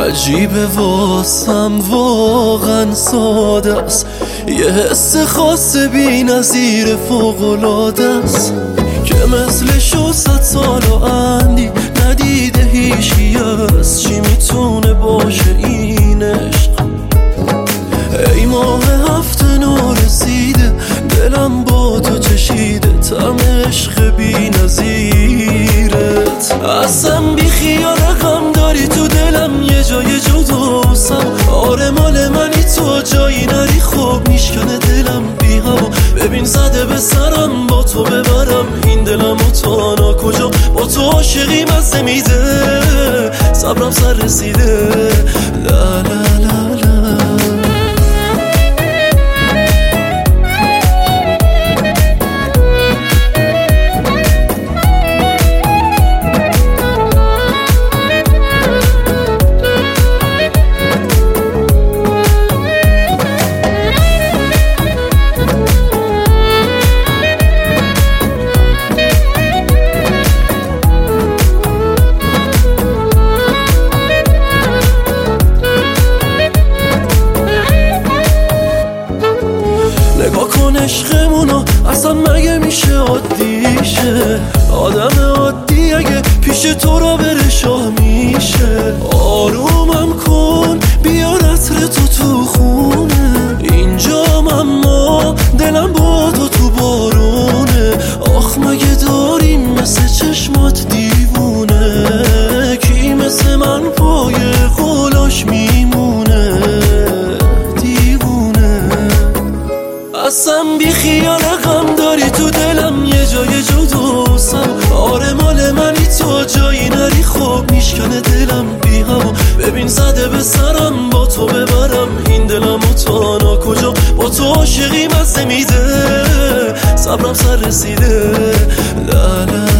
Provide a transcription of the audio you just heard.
عجیبه واسم واقعا ساده است، یه حس خاص بی نظیر فوق‌العاده است که مثلشو 100 سال و اندی ندیده هیچکی هست. چی میتونه باشه این عشق؟ ای ماه هفته نورسیده دلم با تو چشیده، طعم عشق بی نظیرت. اصلا بی خیال غم داری تو دلم، یه جای جداسم. آره مال منی تو جایی نری، خوب میشکنه دلم بی هوا. ببین زده به سرم با تو ببرم این دلم و تانا کجا. با تو عاشقی مزه میده، صبرم سر رسیده. لا لا لا لا. نگاه کن عشقمونو، اصلا مگه میشه عادیشه؟ آدم عادی اگه پیش تو را بره شاه میشه. آرومم کن بیار عطر تو خونه اینجام، اما دلم با تو بارونه. آخ مگه داریم مثل چشمات دیوونه؟ کی مثل من پای قولاش میمونه دیوونه؟ اصلا بی خیال غم داری تو دلم، یه جای جداسم. آره مال منی تو جایی نری، خوب میشکنه دلم بی هوا. ببین زده به سرم با تو ببرم این دلم و تانا کجا. با تو عاشقی مزه میده، صبرم سر رسیده. لا لا